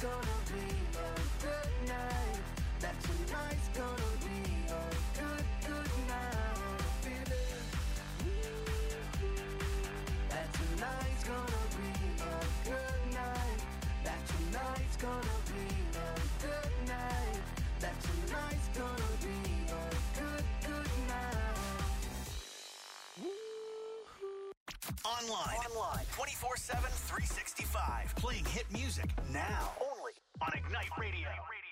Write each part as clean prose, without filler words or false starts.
gonna be a good night. That tonight's gonna be a good, good night. That tonight's gonna be a good night. That tonight's gonna be a good night. That tonight's gonna be a good, good night. Online 24/7, 365. Playing hit music now. Only on Ignite Radio.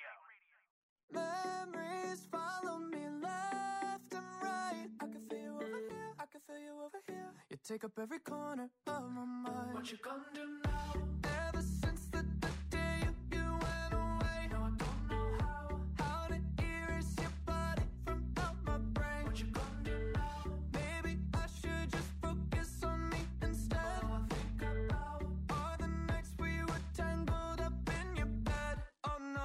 Memories follow me left and right. I can feel you over here, I can feel you over here. You take up every corner of my mind. What you gonna do now? Ever since the day you went away, no, I don't know how to erase your body from out my brain. What you gonna do now? Maybe I should just focus on me instead. All I think about are the nights we were tangled up in your bed. Oh no.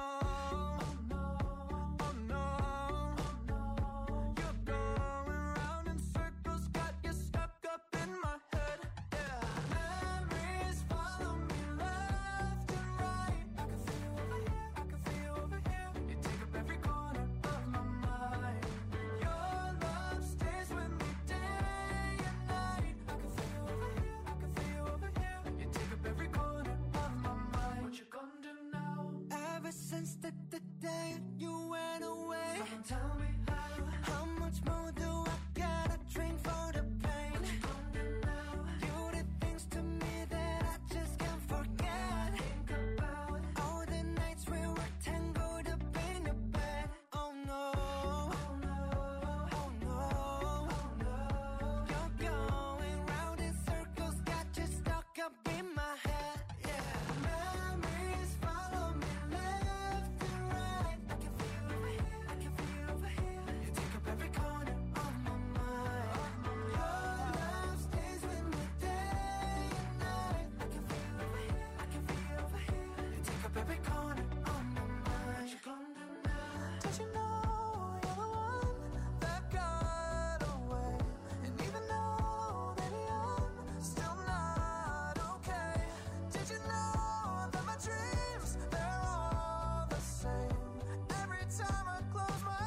Since the day you went away, someone tell me how much more do I gotta drink for the pain? You did things to me that I just can't forget. Think about all the nights we were tangled up in your bed. Oh no, oh no, oh no, oh no. You're going round in circles, got you stuck up in my head. Yeah, memories follow me left and right. I can feel you over here, I can feel you over here. You take up every corner of my mind. Your love stays with me day and night. I can feel you over here, I can feel you over here. You take up every corner of my mind. What you gonna do now? Don't you know you're the one that got away? And even though, baby, I'm still not okay. Did you know that my dreams, they're all the same? Every time I close my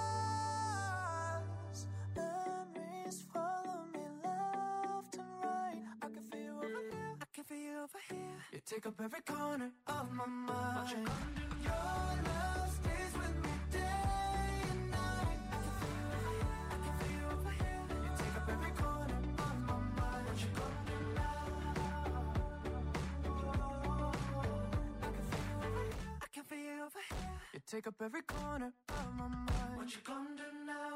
eyes, memories follow me left and right. I can feel you over here, I can feel you over here. You take up every corner of my mind. What you gonna do? Your love stays with me day and night. I can feel you over here, I can feel you over here. You take up every corner of my mind. What you gonna do now? I can feel you over here, I can feel you over here. You take up every corner of my mind. What you gonna do now?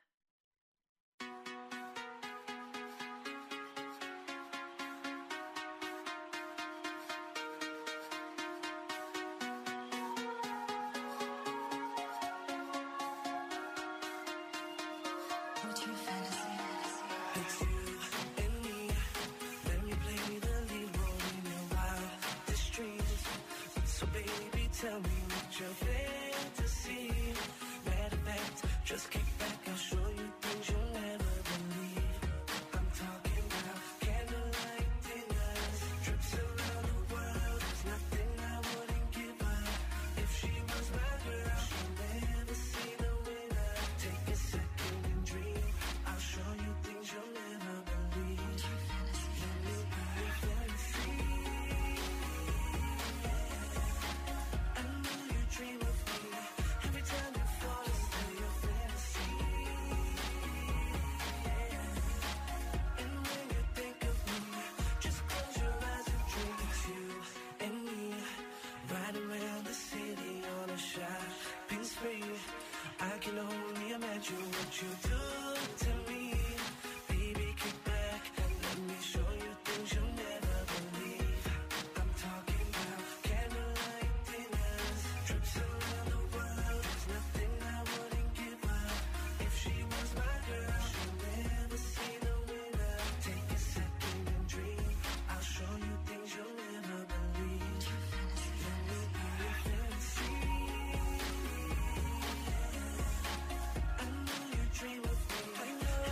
What's your fantasy? It's you and me. Let me play the lead role in your wildest dreams. So baby, tell me what your fantasy. Matter of fact, just kick back, I'll show you things you'll never believe. I'm talking about candlelight dinners, trips around the world. There's nothing I wouldn't give her. If she was my girl, she'll never see the winner. Take a second and dream. I'll show you things you'll never believe. Let me be your fantasy. I know you dream of me. Every time you fall asleep, your fantasy. And when you think of me, just close your eyes and dream. It's you and me, riding around the city on a shopping spree. I can only imagine what you do to me. Baby, kick back and let me show you things you'll never believe. I'm talking about candlelight dinners, trips around the world. There's nothing I wouldn't give her. If she was my girl, she'll never see the winner. Take a second and dream. I'll show you things you'll never believe. Let me be your fantasy. I know you dream of me. I know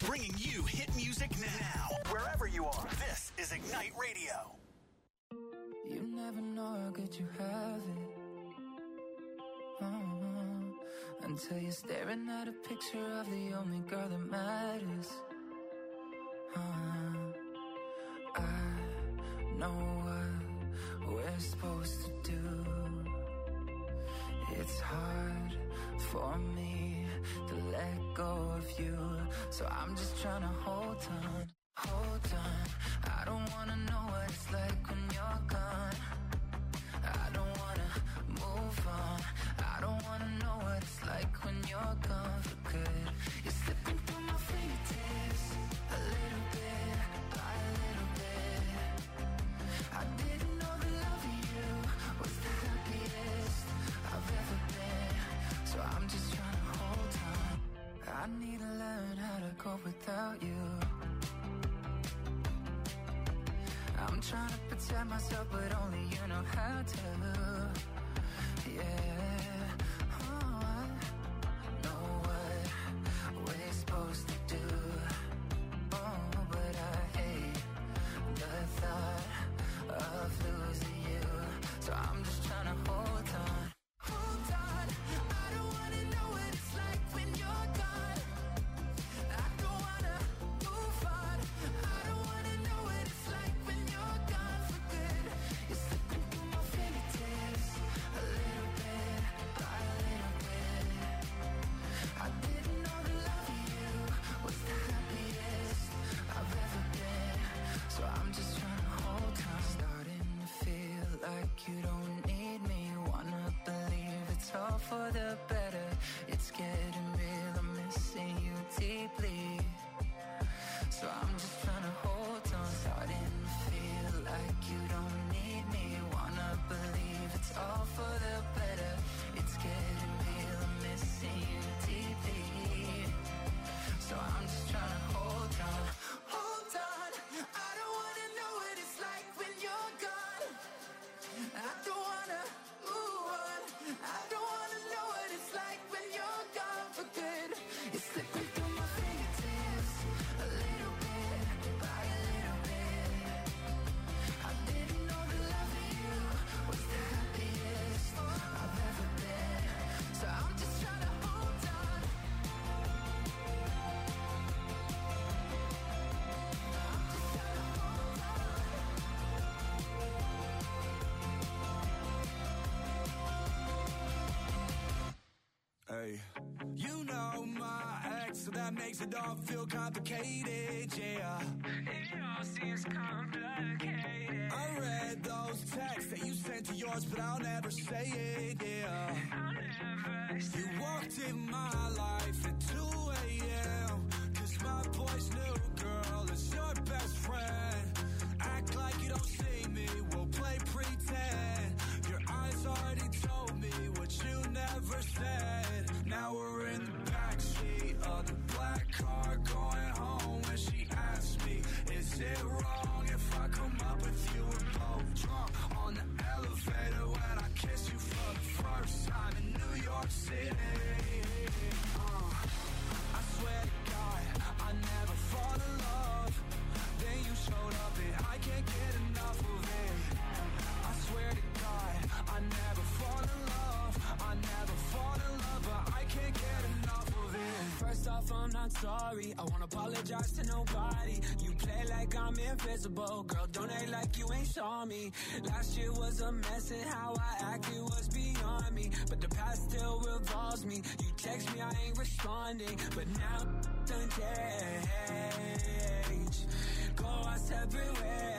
Bringing you hit music now. Wherever you are, this is Ignite Radio. You never know how good you have it. Until you're staring at a picture of the only girl that matters. I know what we're supposed to do. It's hard for me to let go of you, so I'm just trying to hold on. I don't wanna know what it's like when you're gone. I don't wanna move on. I don't wanna know what it's like when you're gone for good. You're slipping through my fingertips, a little bit by a little bit. I didn't know the love of you was the happiest I've ever been, so I'm just trying to hold on. I need to learn how to cope without you. I'm trying to protect myself, but only you know how to. Yeah, I know what we're supposed to do. Oh, but I hate the thought of losing you. So I'm just trying to hold on. Hold on, I don't wanna know what it's like when you're gone. I don't wanna move on. I don't wanna know what it's like when you're gone for good. You're slipping through my fingertips, a little bit by a little bit. I didn't know the love of you was the happiest I've ever been, so I'm just trying to hold on. Starting to feel like you don't need me. Wanna believe it's all for the better. It's getting real, I'm missing you deeply, so I'm just trying to hold on. Starting to feel like you don't need me. Wanna believe it's all for the better. It's getting real, I'm missing you deeply, so I'm just trying to hold on. Hold on, I don't wanna know what it's like when you're gone. I don't wanna move on. I don't wanna know what it's like when you're gone for good. You're slipping through my fingertips, a little bit by a little bit. I didn't know the love of you was the happiest I've ever been, so I'm just trying to hold on. Hey. You know my ex, so that makes it all feel complicated, yeah. It all seems complicated. I read those texts that you sent to yours, but I'll never say it, yeah. I'll never say you walked in my life at 2 a.m. Cause my boy's new girl is your best friend. Act like you don't see me, we'll play pretend. Your eyes already told me what you never said. Now we're in the backseat of the black car going home, and she asked me, is it wrong if I come up with you and both drunk on the elevator when I kiss you for the first time in New York City? I swear to God, I never fall in love. Then you showed up and I can't get enough of it. I swear to God, I never fall in love. I never fall in love, but I can't get enough of it. First off, I'm not sorry. I won't apologize to nobody. You play like I'm invisible. Girl, don't act like you ain't saw me. Last year was a mess and how I acted was beyond me. But the past still revolves me. You text me, I ain't responding. But now done change. Go our separate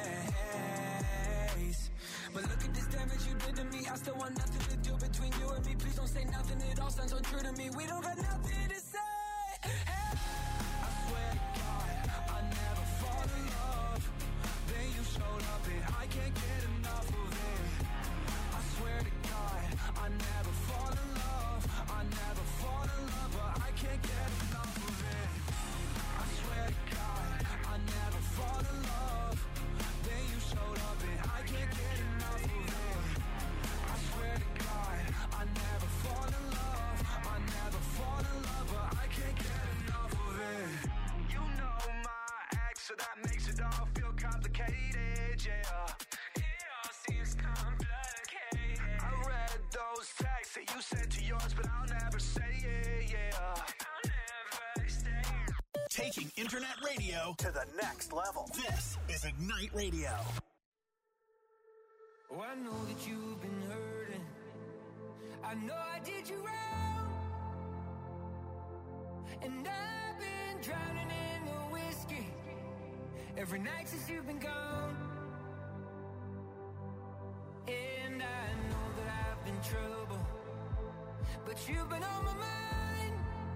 ways. But look at this damage you did to me. I still want nothing to do between you and me. Please don't say nothing, it all sounds so true to me. We don't got nothing to say. Hey. I swear to God, I never fall in love. Then you showed up and I can't get enough of it. I swear to God, I never fall in love. I never fall in love, but I can't get enough of it. I swear to God, I never fall in love. Then you showed up and I can't get enough of it. I swear to God, I never fall in love. I never fall in love, but you said to yours, but I'll never say it, yeah. I'll never stay. Taking internet radio to the next level. This is Ignite Radio. Oh, I know that you've been hurting. I know I did you wrong. And I've been drowning in the whiskey every night since you've been gone. And I know that I've been trouble, but you've been on my mind.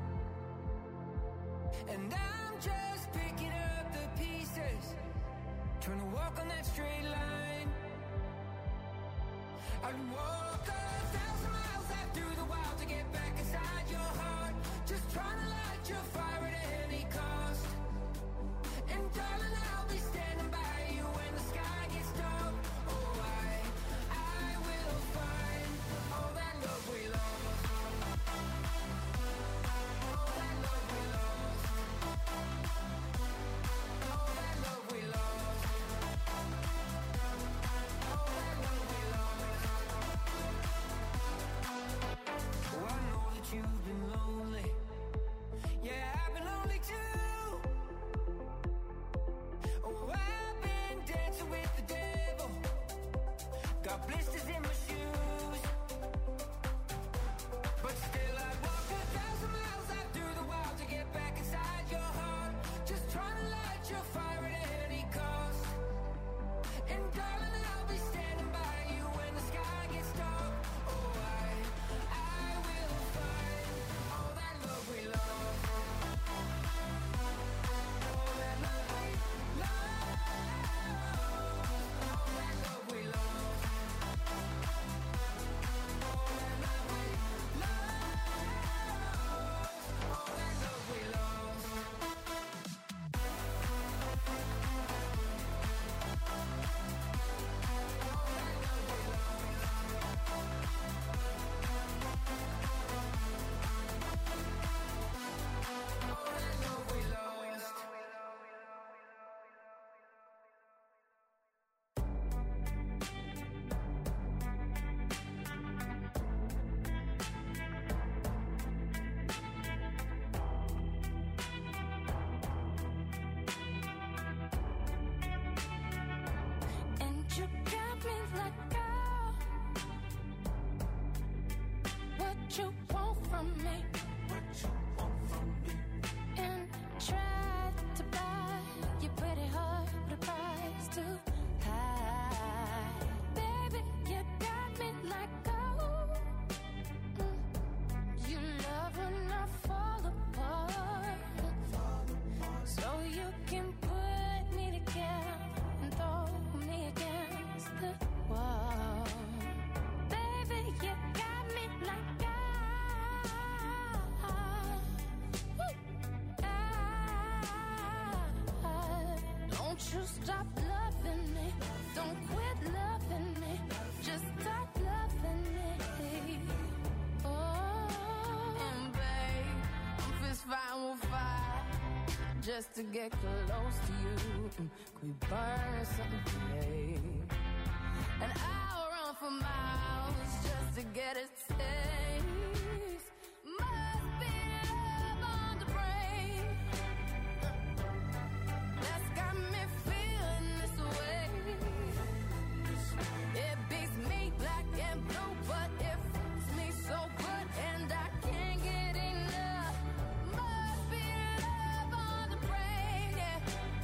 And I'm just picking up the pieces, trying to walk on that straight line. I'd walk 1,000 miles out through the wild to get back inside your heart, just trying to light your fire at any cost. And darling, I'll be standing by you when the sky gets dark. Oh, I will find all that love we lost. All that love we lost. All that love we lost. All that love we lost. Oh, I know that you've been lonely. Yeah, I've been lonely too. Oh, I've been dancing with the devil. Got blisters in my shoes. But still I'd walk 1,000 miles out through the wild to get back inside your heart, just trying to light your fire at any cost. And darling, I'll be standing by you when the sky gets dark. Oh, I will find all that love we lost. All that love we lost. All that love we lost. All that love we lost. All that love we lost. All that love we lost. And you got me like, what you want from me? And tried to buy your pretty heart, but the price too high. Baby, you got me like, you love when I fall apart. So you can put me together and throw me against the wall. Baby, you got me like, don't you stop loving me. Don't quit loving me. Just stop loving me. Oh, and babe, I'm fist fighting with fire just to get close to you. Could we burn something today? And I'll run for miles just to get a taste. Must be love on the brain that's got me feeling this way. It beats me black and blue, but it fits me so good, and I can't get enough. Must be love on the brain, yeah.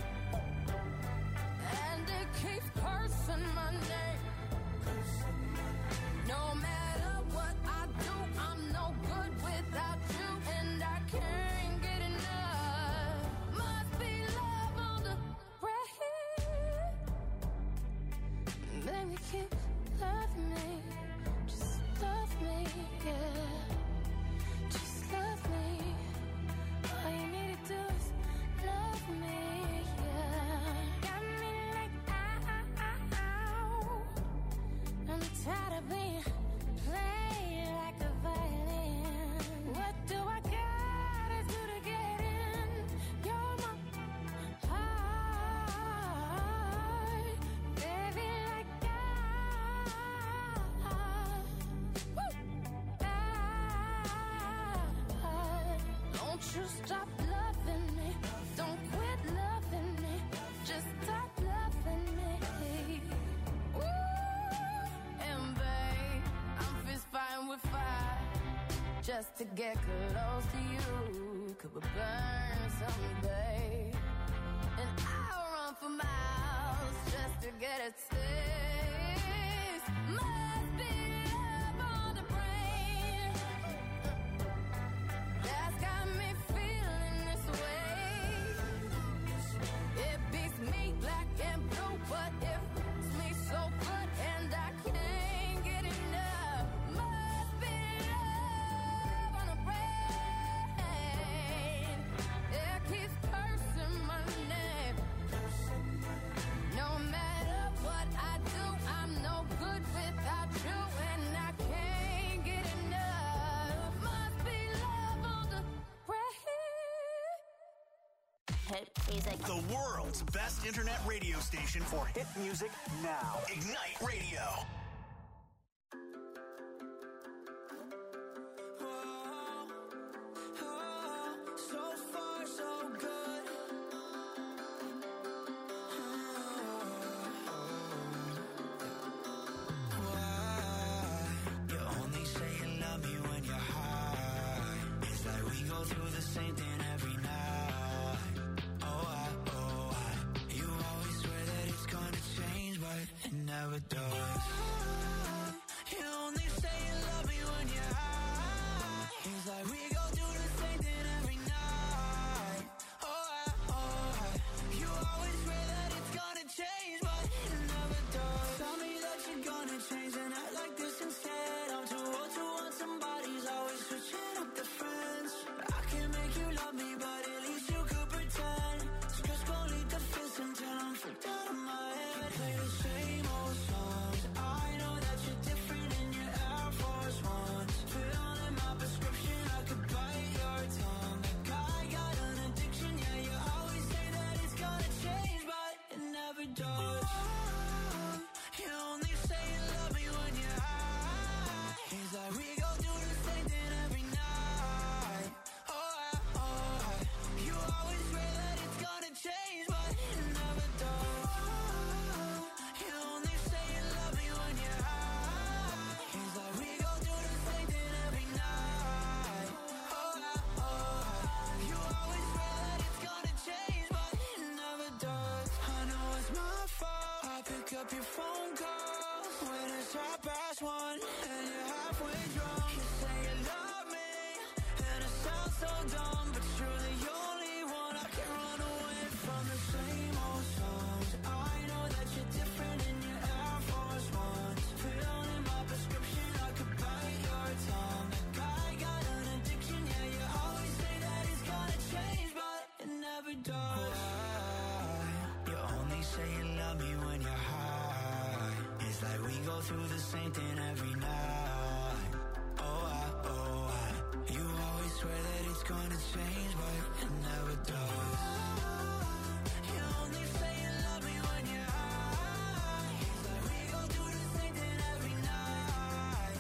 And it keeps cursing my name. No matter what you stop loving me? Don't quit loving me. Just stop loving me. Ooh, and babe, I'm fist fighting with fire just to get close to you. Could we burn someday? And I'll run for miles just to get a taste. Must be love on the brain that's got me feeling this way. It beats me black and blue, but it hurts me so good, and I can't get enough. Must be love on the brain. It keeps cursing my name. No matter what I do, I'm no good without you, and I can't get enough. Must be love on the brain. Hit music. The world's best internet radio station for hit music now. Ignite Radio. So far, so good. Why? You only say you love me when you're high. It's like we go through the same thing every night. You always swear that it's gonna change, but it never does. You only say you love me when you're high. It's like we go through the same thing every night. You always swear that it's gonna change, but it never does. Tell me that you're gonna change and act like this instead. I'm too old to want somebody's always switching up the friends. I can't make you love me, but at least you could pretend. So just go lead the fist until I'm freaked out of my head. Play the same old songs. I know that you're different in your Air Force Ones. Fill in my prescription, I could bite your tongue. Like I got an addiction, yeah, you always say that it's gonna change, but it never does. You only say you love me when you're high. It's like we go through the same thing every night. You always swear that it's gonna change, but it never does. You only say you love me when you're high. It's like we go through the same thing every night. You always swear that it's gonna change, but it never does. I know it's my fault. I pick up your phone calls when it's 1:30 and you're halfway drunk. You say you love me, and it sounds so dumb, but you're the only one I can run away from. The same old songs. I know that you're different in your Air Force Ones. Fill in my prescription, I could bite your tongue. Like I got an addiction, yeah, you always say that it's gonna change, but it never does. You only say you love me when you're high. It's like we go through the same thing every night. You always swear that it's gonna change, but it never does. You only say you love me when you're high. It's like we go through the same thing every night.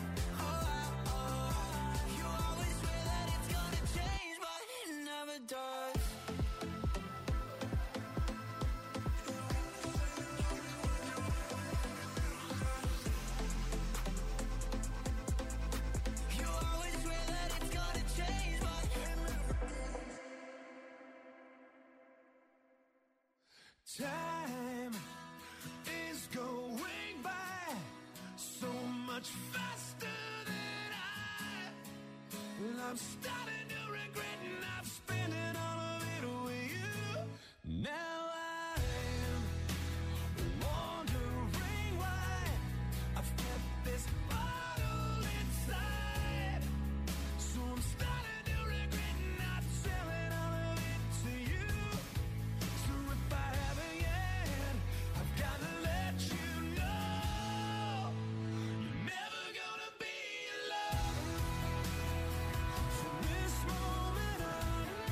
You always swear that it's gonna change, but it never does. You always swear that it's gonna change, but it never does. Time is going by so much faster than I'm starting to regret, and I've spent it all of it with you. Now I'm wondering why I've kept this bottle inside. So I'm starting to regret not selling all of it to you. So if I haven't yet, I've got to let you know you're never gonna be alone. From this moment on,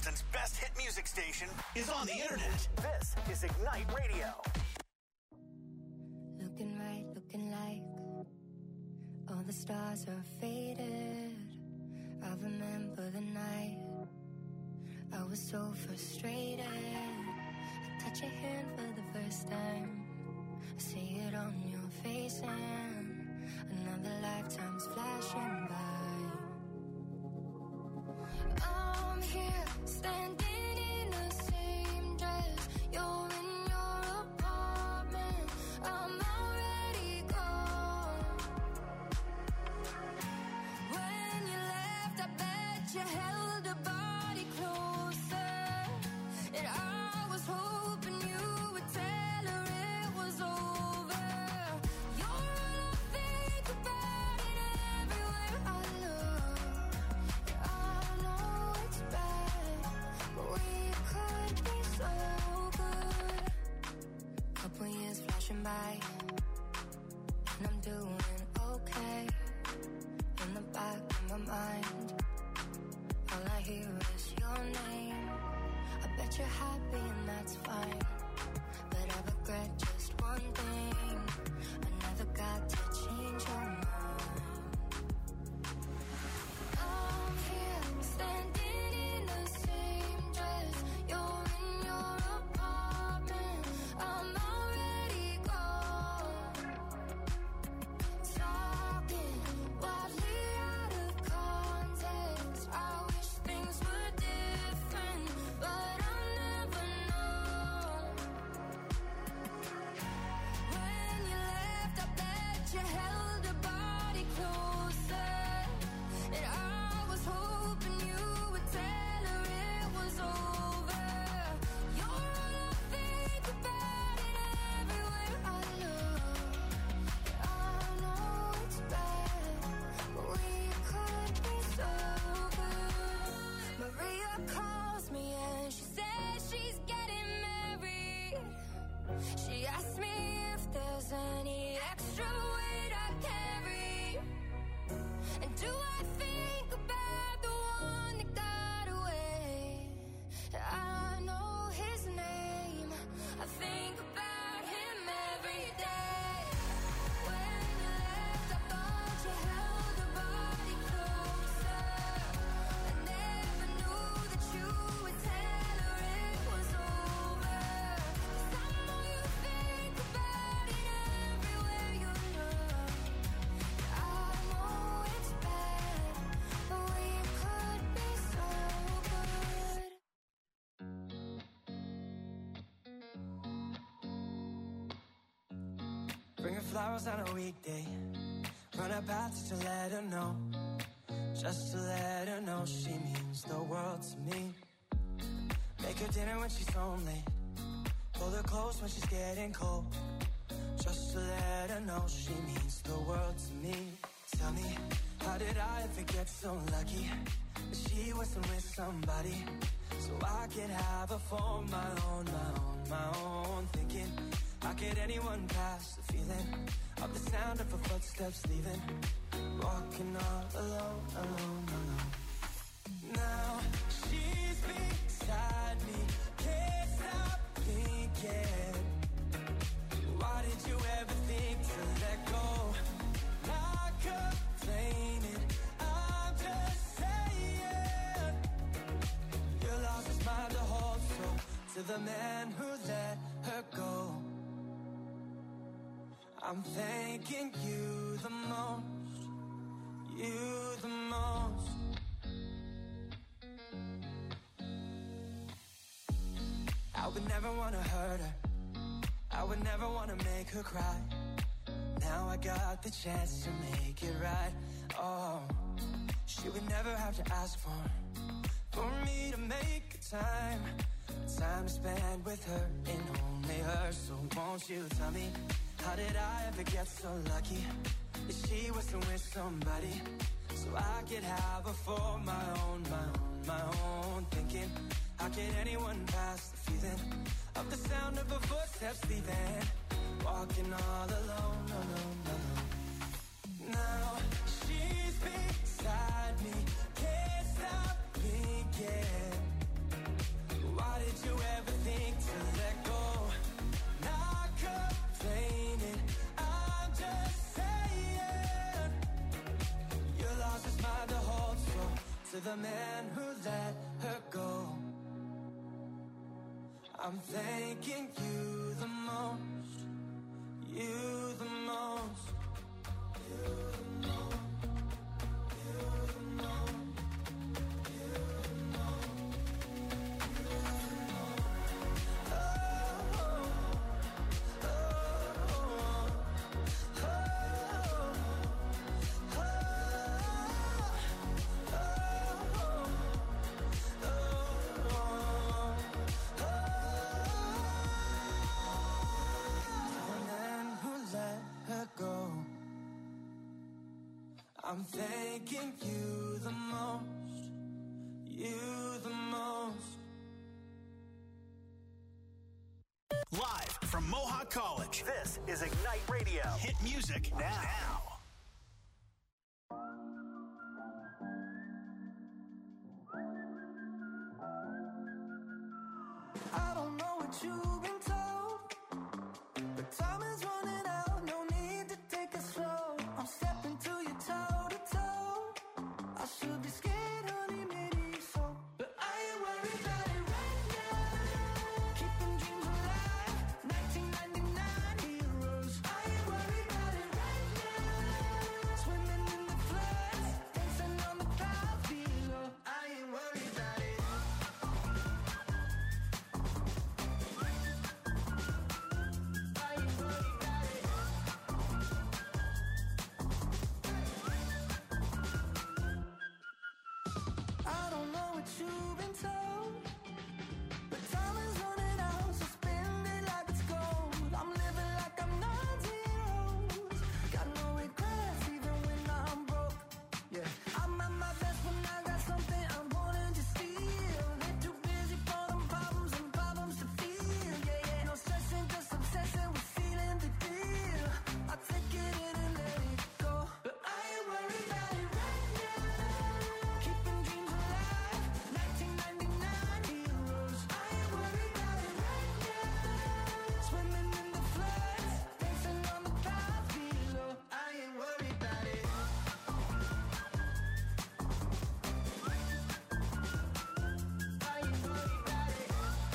Hamilton's best hit music station is on the internet. This is Ignite Radio. Looking right, looking like all the stars are faded. I remember the night I was so frustrated. I touch your hand for the first time. I see it on your face and another lifetime's flashing by. I'm here, standing in the same dress. You're in your apartment. I'm already gone. When you left, I bet you held a body closer. And I was hoping you would tell her it was over. You're all I think about and everywhere I look. I know it's bad, but we could be so good. Couple years flashing by, and I'm doing okay. In the back of my mind, all I hear is your name. I bet you're happy and that's fine, but I regret just one thing. I never got to change your mind. I'm here, standing in the same dress. You're in your apartment. I'm already gone. Talking wildly out of context. I wish things were different, but I'll never know. When you left, I bet you held a body closer. And I was hoping you would tell her it was over. You're all I think about and everywhere I look. I know it's bad, but we could be so good. Maria calls me and she says she's getting married. She asked me if there's any extra weight I carry. And do I think about the one that got away? I know his name. I think about him every day. When you left, I thought you held a body closer. I never knew that you would tell her it was over. 'Cause I know you think about it everywhere you look. I know it's bad, but we could be so good. Bring her flowers on a weekday. Run her path just to let her know. Just to let her know she means the world to me. Make her dinner when she's home late. Pull her close when she's getting cold. Just to let her know she means the world to me. Tell me, how did I ever get so lucky that she wasn't with somebody so I could have her for my own, my own. Thinking, how could anyone pass the feeling of the sound of her footsteps leaving? Walking all alone, alone, alone. Now she's beside me, can't stop thinking. Why did you ever think to let go? Not complaining, I'm just saying. You lost his mind to hold so to the man who let her go. I'm thanking you the most, you the most. I would never want to hurt her, I would never want to make her cry. Now I got the chance to make it right. Oh, she would never have to ask for me to make time to spend with her and only her. So won't you tell me, how did I ever get so lucky that she wasn't with somebody so I could have her for my own, my own. Thinking, how could anyone pass the feeling of the sound of her footsteps leaving? Walking all alone, alone, alone. Now she's beside me, can't stop thinking. the man who let her go. I'm thanking you the most, you the most, you the most, you the most, you the most, you the most. Oh, oh, oh, oh, I'm thanking you the most, you the most. Live from Mohawk College, this is Ignite Radio. Hit music now. I don't know what you've been told, but time is running out, no need to take it slow. I'm stepping to your toe to toe. I should be scared, honey, maybe so, but I ain't worried about it right now. Keeping dreams alive, 1999 heroes. I ain't worried about it right now. Swimming in the floods, dancing on the clouds below. I ain't worried about it. I don't know what you've been told, but time is running out, so spend it like it's gold. I'm living like I'm 19 years. Got no regrets even when I'm broke. Yeah, I'm at my best when I got something I'm wanting to steal. They're too busy for them problems and problems to feel. Yeah, yeah, no stressing, just obsessing with feeling the deal. I take it in and let it go, but I ain't worried about it right now. Keeping dreams alive, 1999 heroes. I ain't worried about it right now. Swimming in the floods, dancing on the clouds below. I ain't worried about it. I ain't worried about it.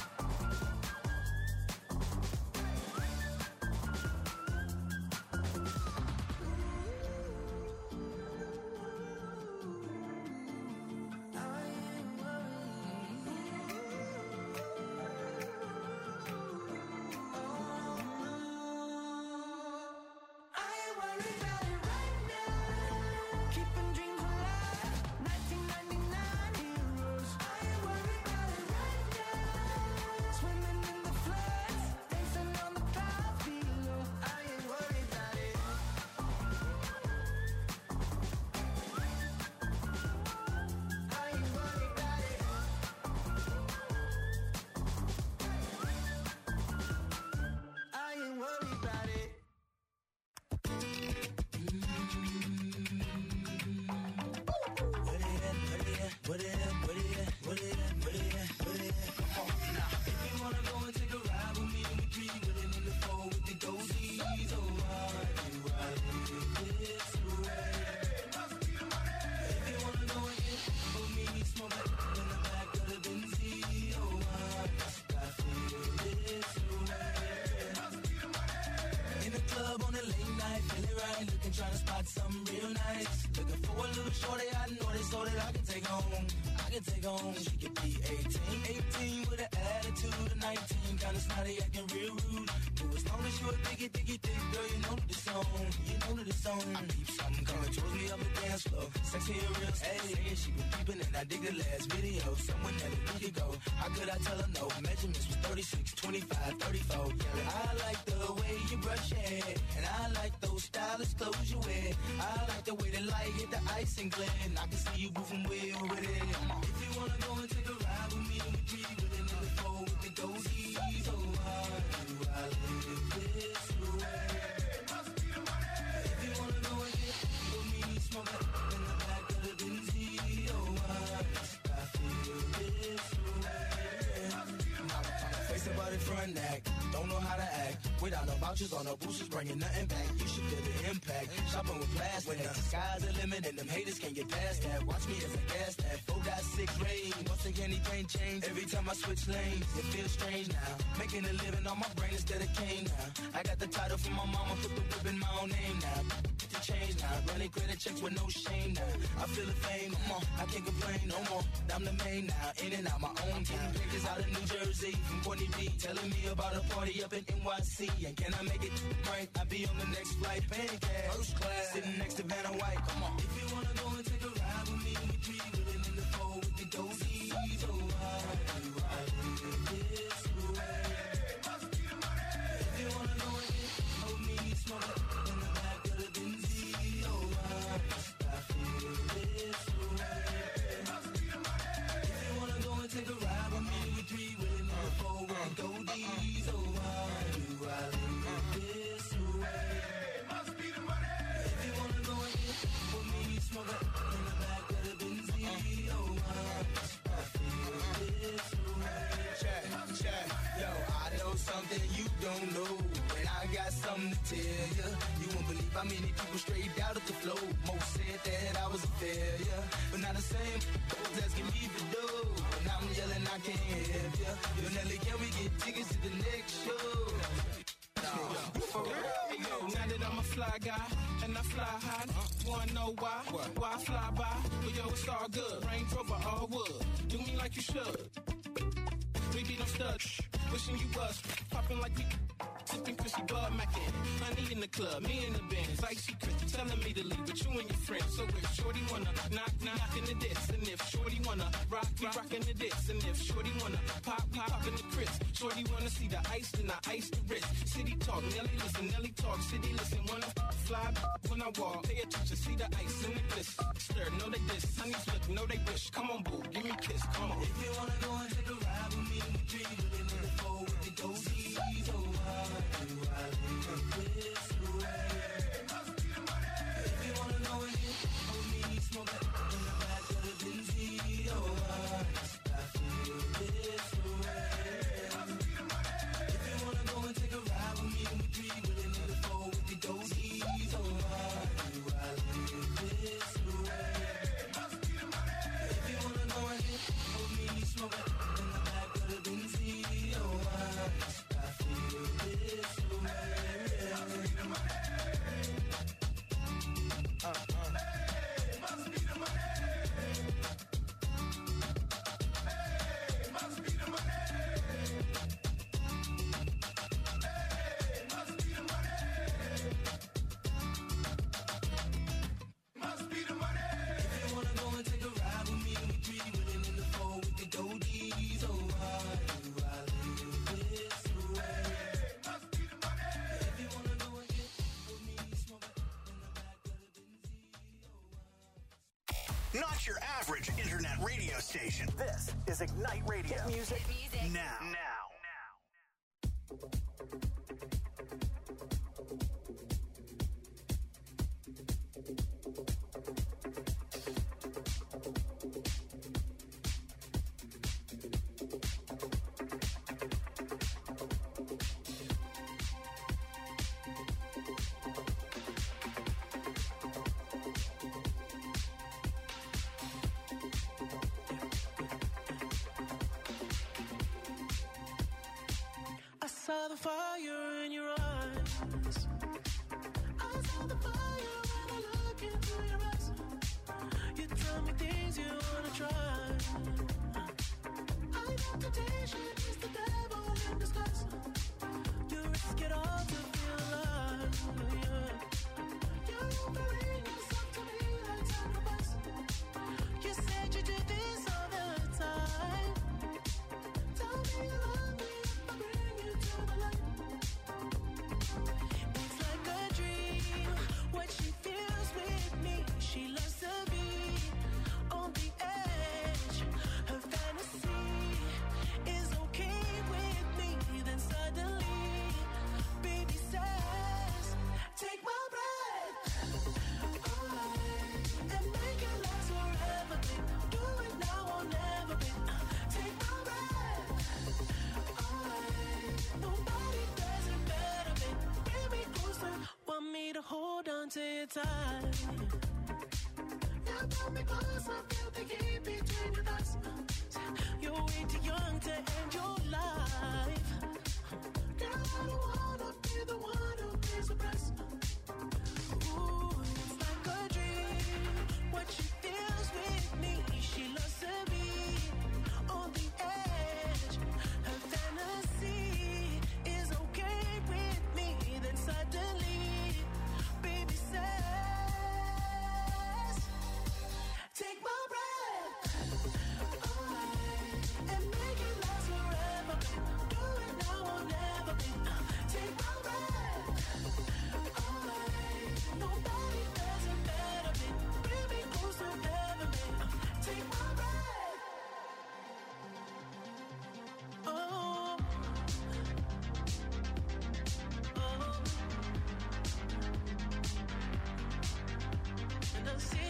I ain't worried about it right now. Keeping dreams alive, 1999 heroes. I ain't worried about it right now. Swimming in the floods, dancing on the clouds below. I ain't worried about it. I ain't worried about it. I ain't worried about it. In the club on a late night, feeling right, looking, trying to spot something real nice. Looking for a little shorty, I know this so that I can take home. I can take home, she could be 18 with an attitude of 19, kinda snotty, acting real rude. But as long as you a diggy, girl, you know the song, you know the song. I peep something coming towards me up the dance floor, sexy and real, hey, she was peeping and I dig the last video, someone that a week ago. How could I tell her no? Measurements was 36, 25, 34. Yeah, I like the way you brush your hair, and I like those stylish clothes you wear. I like the way the light hit the ice and glare, and I can see you moving way over there. If you wanna go and take a ride with me, we be with it in the four with the goatees. So why do I live this way? If you wanna go and get with me, smoke that in the back of the Benzie. Oh, why must I feel this way? Face about it front act, don't know how to act. Without no vouchers or no boosters, bringing nothing back. You should feel the impact. Shopping with plastic. When the sky's the limit and them haters can't get past that. Watch me as I gas that. 4.6 rain. Once again, anything change. Every time I switch lanes, it feels strange now. Making a living on my brain instead of cane now. I got the title from my mama, put the whip in my own name now. Get the change now. Running credit checks with no shame now. I feel the fame, come on. I can't complain no more. I'm the main now. In and out my own town. Pictures out of New Jersey from Courtney B. Telling me about a party up in NYC. And can I make it right? I'll be on the next flight. Pancake. First class. Sitting next to Vanna White. Come on. If you wanna go and take a ride with me, we three willing in the four with the dozies. Oh, why do I live this way? If you wanna go and get hold me, smoke it in the back of the Benzie. Oh, why must I feel this way? If you wanna go and take a ride with me, we three willing in the four with the dozies. Oh, why do I live this way? Must be the money. If you wanna go and get with me, smoke it in the back of the Benzie. Oh, why must I feel this way? Check. Yo, I know something you don't know, and I got something to tell ya. You won't believe how many people straight out of the flow. Most said that I was a failure, but not the same. Those asking me for dough, and I'm yelling I can't help ya. Yo, Nelly, can we get tickets to the next show? For real? Hey, yo, now that I'm a fly guy and I fly high, wanna know why? Why I fly by? But yo, it's all good. Range Rover, all wood. Do me like you should. We be no studs. Wishing you was popping like we sipping Chrissy Bud Mackin. Honey in the club, me in the Benz, icy Chris telling me to leave with you and your friends. So if Shorty wanna knock in the diss, and if Shorty wanna rock, we rockin' the diss, and if Shorty wanna pop, we poppin' the Chris. Shorty wanna see the ice, then I ice the wrist. City talk, Nelly listen, Nelly talk, city listen. Wanna fly when I walk, pay attention, see the ice and the bliss. Stir, know they diss, honeys look, know they wish. Come on, boo, give me a kiss, come on. If you wanna go and take a ride with me, we three really in the four with the dozies. Oh, why do I live this way? If you wanna go and get on me, smoke it in the back of the Benzie. Oh, why must I feel this way? If you wanna go and take a ride with me, we three willing in the four with the dozies. Oh, why do I live this way? If you wanna go and get on me, smoke it in the back of the Benzie. Oh, why must I feel this way? Not your average internet radio station. This is Ignite Radio. Hit music now. saw the fire in your eyes. I saw the fire when I look into your eyes. You tell me things you wanna try. I know temptation is the devil in disguise. You risk it all to feel alive. Yeah. You're offering yourself to me like sacrifice. You said you do this all the time. Tell me you love me if I bring you to the light. It's to your time. You pull me close, I feel the heat between your thighs. You're way too young to end your life. Girl, I don't wanna be the one who pays the price. Ooh, it's like a dream. What she feels with me, she loves to be on the edge. Her fantasy is okay with me. Then suddenly, baby says, take my breath away and make it last forever. Do it now or never. Take my breath away. Nobody does it better. Bring me closer, heaven. Take my breath. Oh, and I see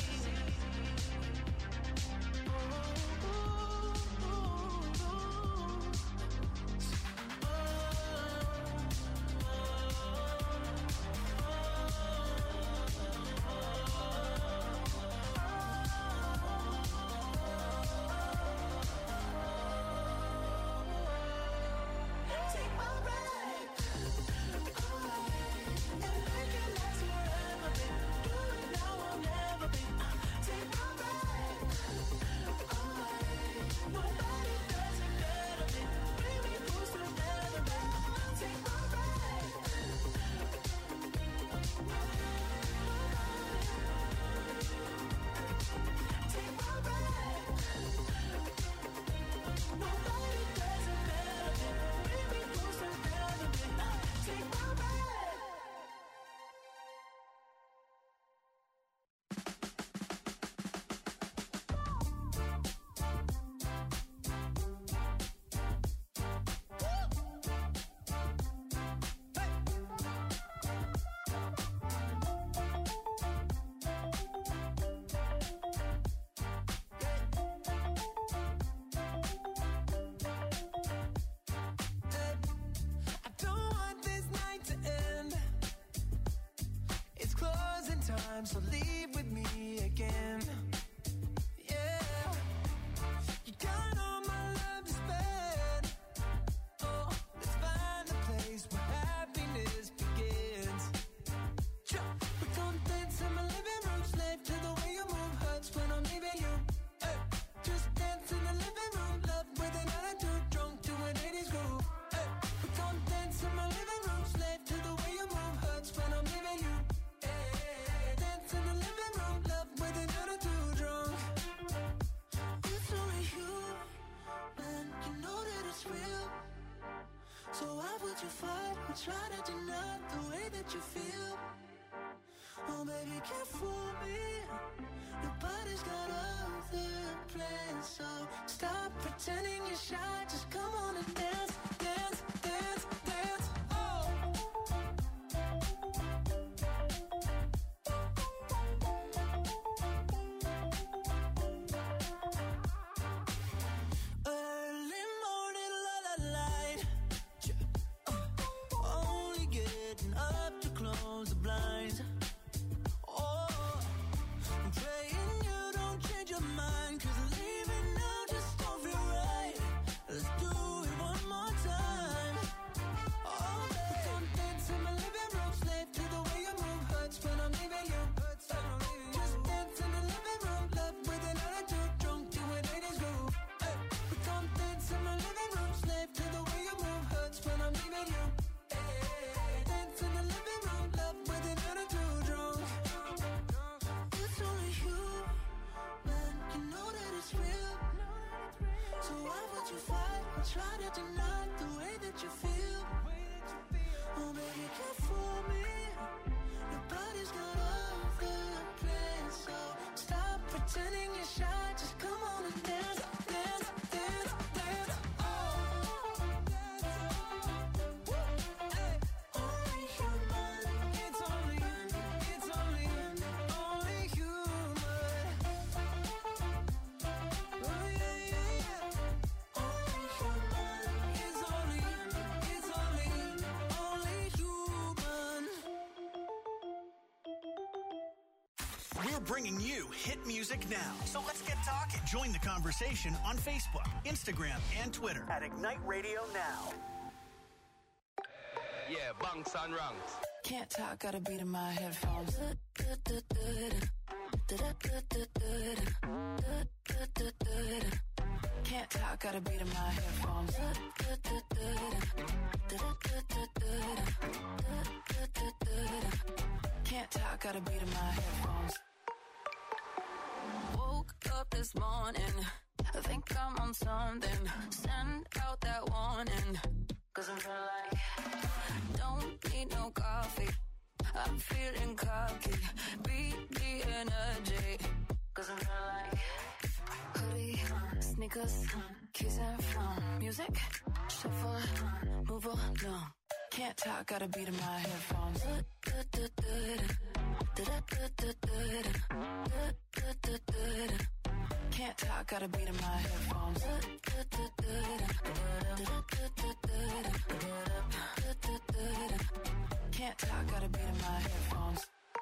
take my breath away and make it last forever. Do it now or never. Take my breath away. Nobody does it better. Bring me closer, heaven. Take my breath. Take my breath. Nobody does it better. Bring me closer, heaven. Take my breath. I don't want this night to end. It's closing time, so leave with me again. Yeah, you got all my love to spend. Oh, let's find a place where happiness begins. We don't dance in my living room, slave to the way you move. Hurts when I'm leaving you. Hey, just dance in the living room, love with an attitude, drunk to an 80s groove. Hey, we don't dance in my living room, slave to the way you move. Hurts when I'm leaving you. Hey, dance in the living room, love with an attitude, drunk. It's only you, man. You know that it's real. So why would you fight or try to deny the way that you feel? Oh, baby, can't fool me. Nobody's got other plans. So stop pretending you're shy. Just come on and dance, dance, dance, dance. Oh. Early morning, light. Only getting up to close the blinds. Oh, I'm praying you don't change your mind, 'cause leaving now just don't feel right. Let's do it one more time. Oh, baby, don't dance in my living room, slave to the way you move. Hurts when I'm leaving you. Just dance in the living room, love with an attitude, drunk to an 80s groove. Hey, we don't dance in my living room, slave to the way you move. Hurts when I'm leaving you. Hey, dance in the living room, love with an attitude, drunk. It's only you, man. You know that it's real. So why would you fight or try to deny the way that you feel? Oh, baby, can't fool me. Nobody's got other plans. So stop pretending you're shy. Just come on and dance, dance, dance, dance. Oh, hey, only human. It's only human. Oh, yeah, yeah, yeah. Only human. It's only We're bringing you hit music now. So let's get talking. Join the conversation on Facebook, Instagram, and Twitter at Ignite Radio Now. Yeah, bunks and ranks. Can't talk, gotta beat in my headphones. Can't talk, gotta beat in my headphones. Can't talk, gotta beat in my headphones. Woke up this morning, I think I'm on something. Send out that warning, 'cause I'm feeling like don't need no coffee. I'm feeling cocky, beat the energy, 'cause I'm feeling like hoodie, sneakers, keys and phone, music, shuffle, move along. Can't talk, gotta beat in my headphones. Can't talk, gotta beat in my headphones. Can't talk, gotta beat in my headphones.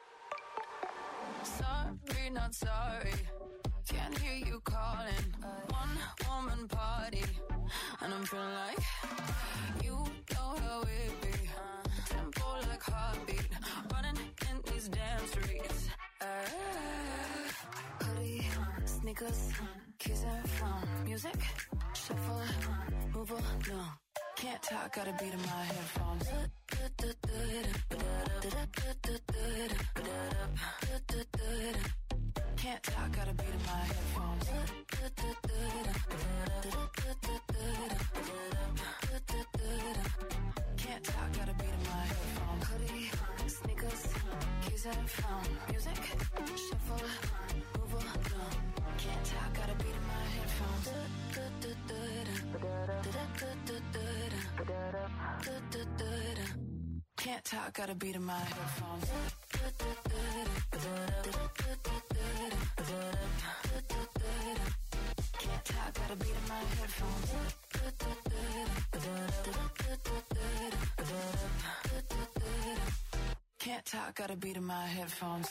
Sorry, not sorry. Can't hear you calling. One woman party, and I'm feeling like you know how it be. Tempo like heartbeat, running in these damn streets. Hoodie, sneakers, keys and phone, music, shuffle, move along. Can't talk, gotta beat in my headphones. Can't talk, gotta beat in my headphones. Can't talk, gotta beat in my headphones. Hoodie, sneakers, keys and phone, music, shuffle, move along. Can't talk, gotta beat in my headphones. Can't talk, gotta beat in my headphones. Can't talk, gotta beat in my headphones. Can't talk, gotta beat in my headphones.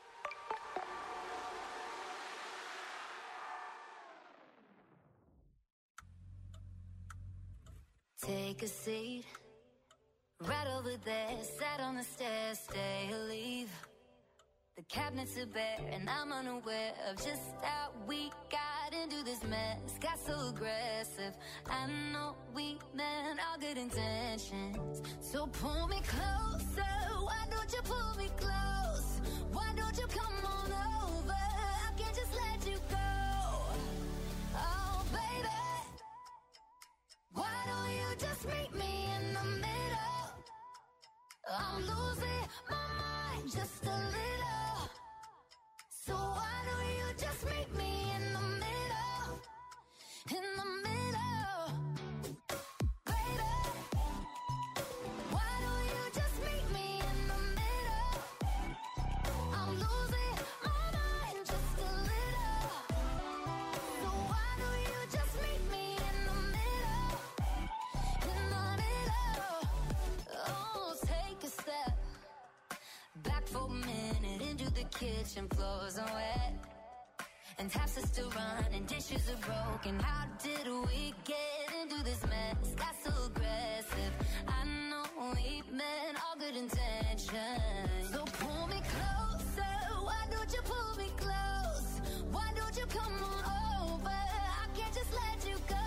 Take a seat, right over there, sat on the stairs, stay or leave. The cabinets are bare and I'm unaware of just how we got into this mess. Got so aggressive, I know we meant all good intentions. So pull me closer, why don't you pull me close? Why don't you come on over, I can't just let you go. Oh baby, why don't you just meet me in the middle? I'm losing my mind just a little. So why don't you just meet me in the middle? In the middle. Baby, why don't you just meet me in the middle? I'm losing my mind just a little. So why don't you just meet me in the middle? In the middle. Oh, take a step back for a minute into the kitchen, floors are wet and taps are still running, dishes are broken. How did we get into this mess? Got so aggressive, I know we meant all good intentions. So pull me closer, why don't you pull me close? Why don't you come on over, I can't just let you go.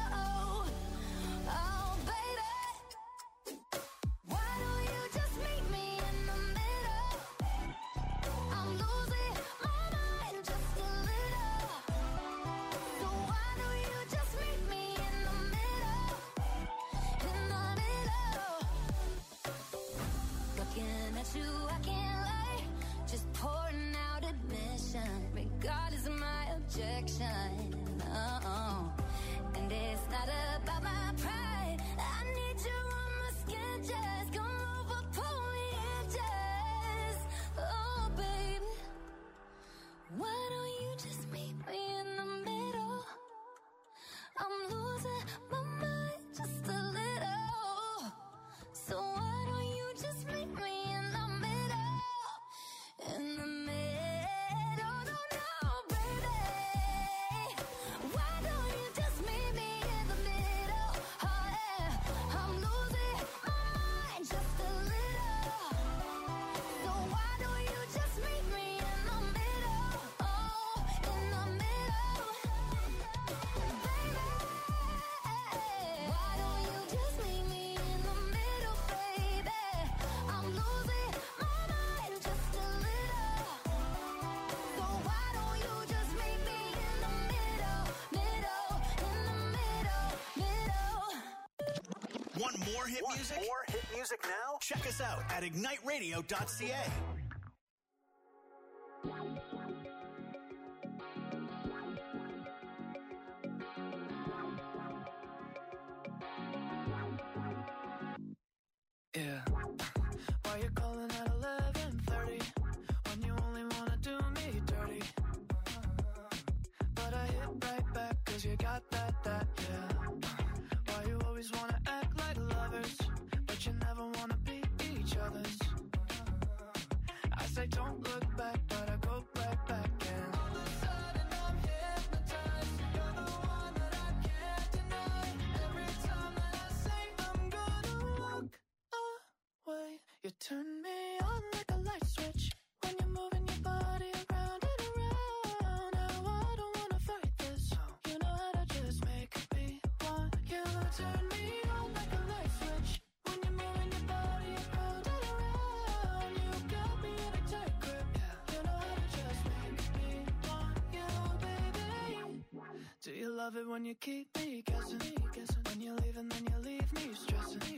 Oh baby, why don't you just meet me in the middle? I'm losing my mind just a little. So why don't you just meet me in the middle? In the middle. Looking at you, I can't Want more hit music? More hit music now? Check us out at igniteradio.ca. Yeah. Why you calling at 11:30 when you only wanna do me dirty? But I hit right back 'cause you got that, yeah. Why you always wanna act like lovers, but you never wanna be each other's? I say don't look back, but I go right back and all of a sudden I'm hypnotized. You're the one that I can't deny. Every time that I say I'm gonna walk away, you turn me on like a light switch when you're moving your body around and around. Now I don't wanna fight this. You know how to just make me want you. Turn me on like a light switch when you're moving your body around and around. You got me in a tight grip. You know how to just make me want you, baby. Do you love it when you keep me guessing? When you leave and then you leave me stressing.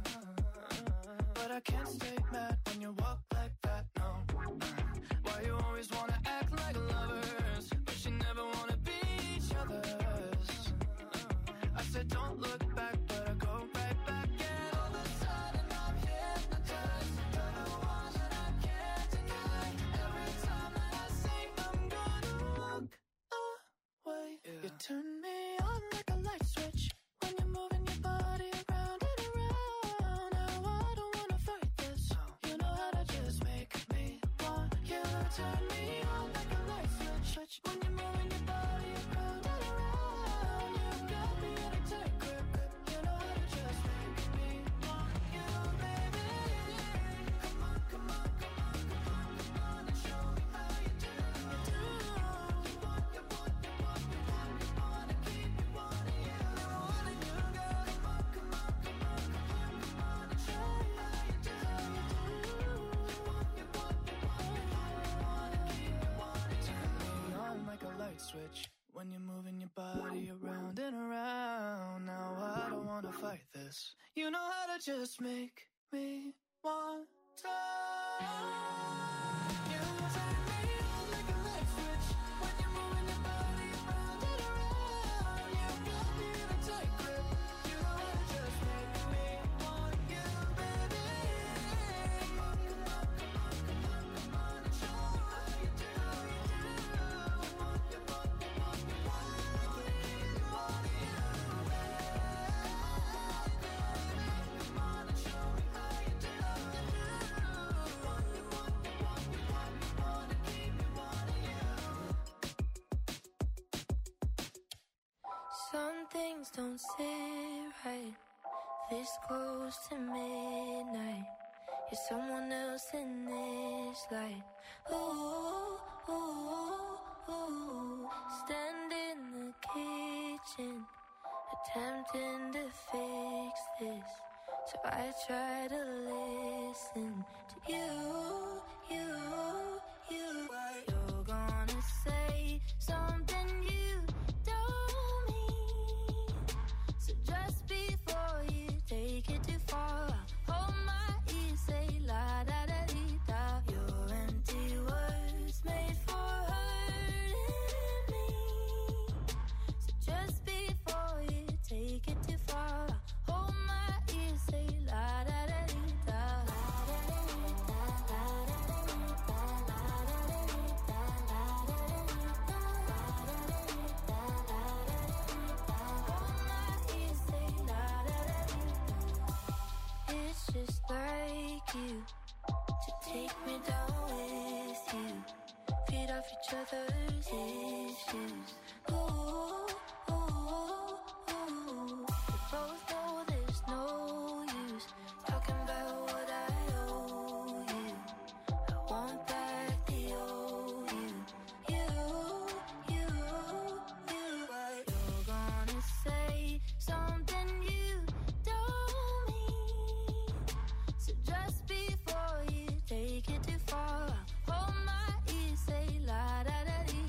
But I can't stay mad when you walk like that, no. Why you always wanna act like lovers, but you never wanna be each other's? I said don't look back, but I go right back and all of a sudden I'm hypnotized. You're the one that I can't deny. Every time that I say I'm gonna walk away, you turn me on like a light switch when you're moving your body around and around. Now I don't wanna fight this. You know how to just make me want you. Turn me on like a light switch when you're moving your body around and around. You got me in a tight grip. You know how to just make me want you, baby. Come on, come on, come on, come on, come on and show me how you do. You want, you want, you want, you want, you wanna keep me wanting you. Wanting you, girl. Come on, come on, come on, come on, come on and show me how you do. You want, you want, you want, you want, you wanna keep me wanting you. Turn me on like a light switch when you're moving your body around and around. Now I don't wanna fight this. You know how to just make me want to. You turn me on like a light switch when you're moving your body around and around. You got me in a tight grip. You know how to just make me want you, baby. Come on, come on, come on, come on, come on and show me how you do. You want, you want, you want, you want, you wanna keep me wanting you. Come on and show me how you do. You want, you want, you want, you want, you wanna keep me wanting you. Some things don't sit right this close to midnight. You're someone else in this light. Ooh, ooh, ooh. Stand in the kitchen, attempting to fix this. So I try to listen to you. You're gonna say something you don't mean. So just before you take it too far, hold my ear, say la da da dee da. Your empty words made for hurting me. So just before you take it too far, hold my ear, say la da da dee da. It's just like you to take me down with you, feed off each other's issues. Ooh, ooh, ooh. We both know there's no use talking about what I owe you. I want back the old you. You're gonna say something you don't mean. So just before you take it too far, hold my ear, say la da da dee.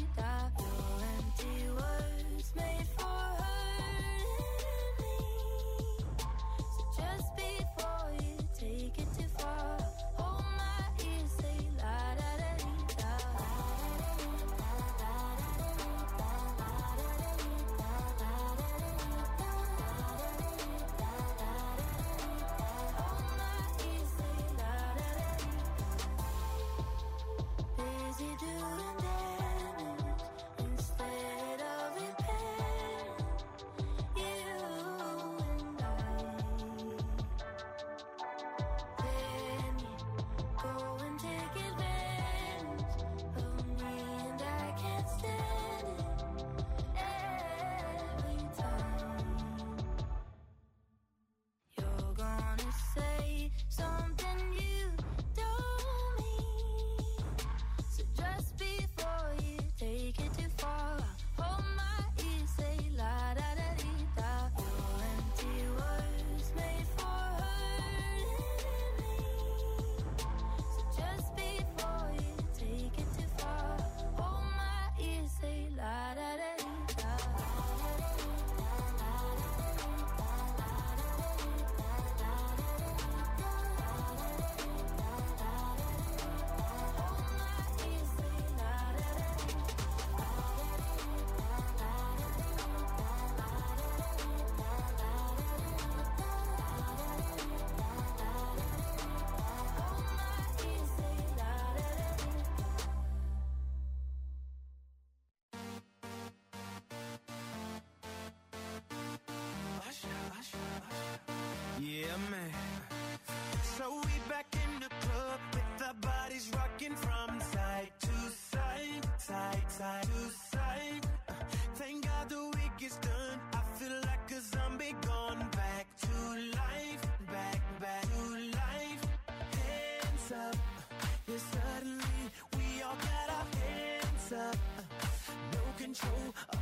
side to side. Thank God the week is done. I feel like a zombie gone back to life, back to life. Hands up, yeah, suddenly we all got our hands up. No control